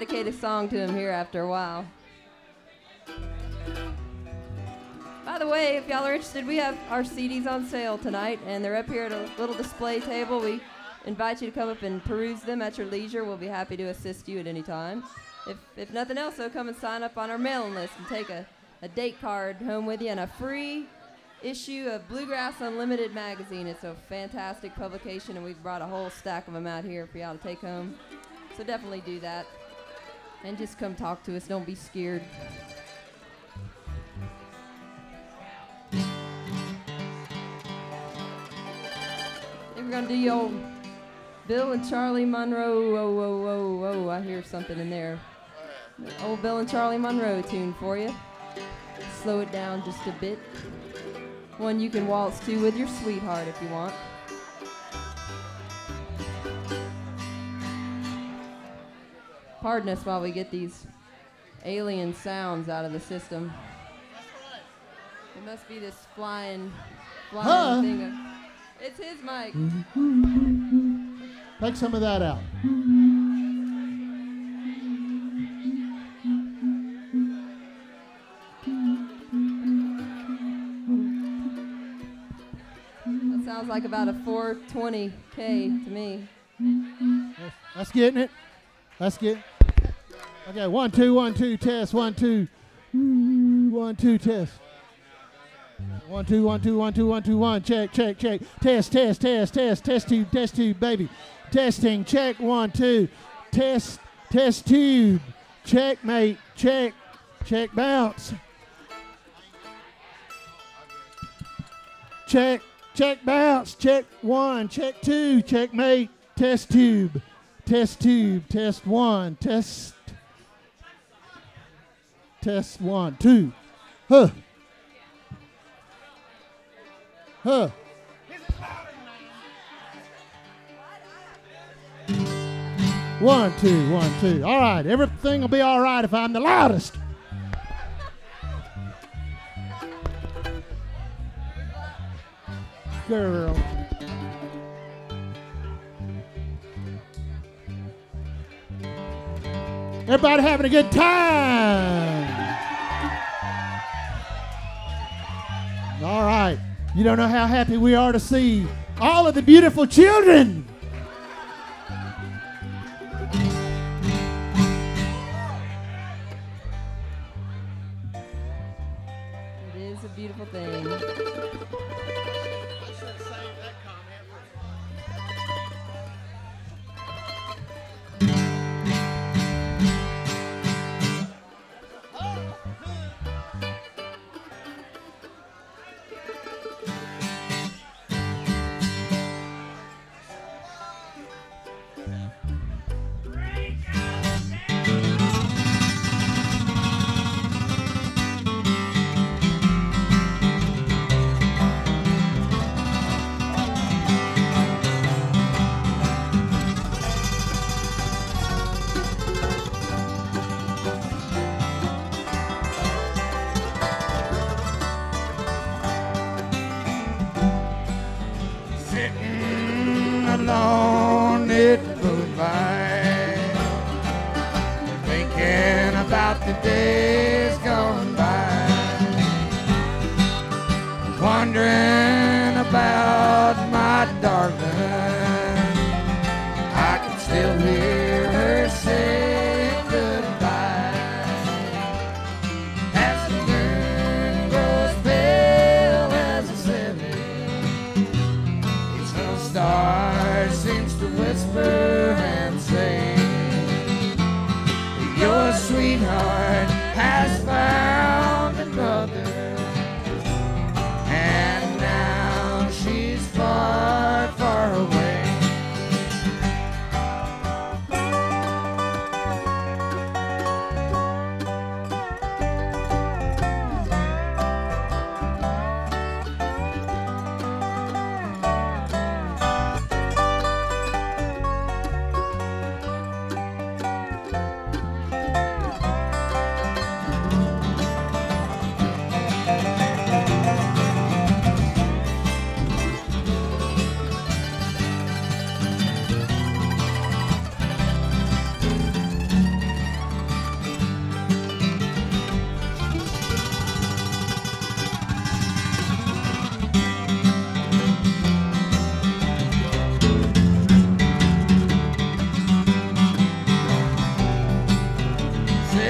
dedicate a song to him here after a while. By the way, if y'all are interested, we have our CDs on sale tonight, and they're up here at a little display table. We invite you to come up and peruse them at your leisure. We'll be happy to assist you at any time. If nothing else, though, come and sign up on our mailing list and take a date card home with you and a free issue of Bluegrass Unlimited magazine. It's a fantastic publication, and we've brought a whole stack of them out here for y'all to take home. So definitely do that. And just come talk to us. Don't be scared. We're going to do your old Bill and Charlie Monroe. Whoa, whoa, whoa, whoa. I hear something in there. Old Bill and Charlie Monroe tune for you. Slow it down just a bit. One you can waltz to with your sweetheart if you want. Pardon us while we get these alien sounds out of the system. It must be this flying thing. It's his mic. Take some of that out. That sounds like about a 420K to me. That's getting it. That's getting. Okay, 1 2 1 2 test 1 2 1 2 test. 1 2 1 2 1 2 1 2 1 check test tube baby testing check 1 2 test tube checkmate check bounce check bounce check 1 check 2 checkmate test 1 test 1 2 Huh. 1 2 1 2. All right, everything will be all right if I'm the loudest. Girl. Everybody having a good time. All right. You don't know how happy we are to see all of the beautiful children. It is a beautiful thing. alone at moonlight, thinking about the days gone by, wondering about my darling. I can still hear her say goodbye as the moon grows pale as a setting. Each little star seems to whisper and say, your sweetheart has found another, and now she's far, far away.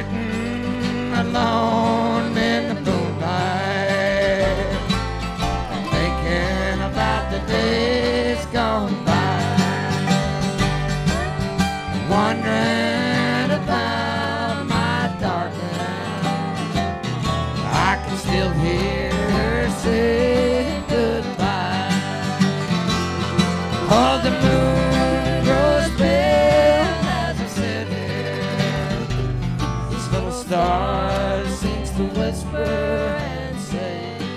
sitting alone in the moonlight, thinking about the days gone by, wondering about my darling. I can still hear her say goodbye. Oh, the moon grows pale as I sit here. This little star seems to whisper and say,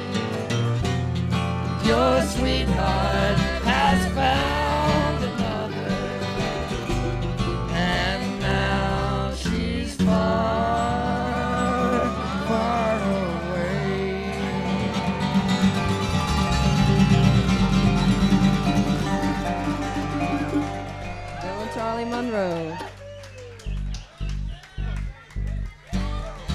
your sweetheart has found another, and now she's far, far away. Bill and Charlie Monroe.